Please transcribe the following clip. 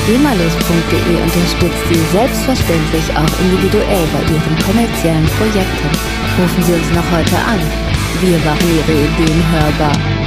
GEMALUS.de unterstützt Sie selbstverständlich auch individuell bei Ihren kommerziellen Projekten. Rufen Sie uns noch heute an. Wir machen Ihre Ideen hörbar.